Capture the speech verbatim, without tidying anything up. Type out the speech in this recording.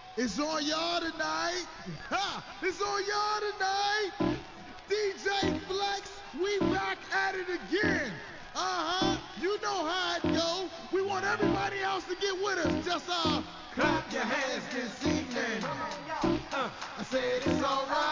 It's on y'all tonight. Ha! It's on y'all tonight. D J Flex, we back at it again. Uh-huh. You know how it go. We want everybody else to get with us. Just uh clap your hands this evening. Uh, I said it's alright.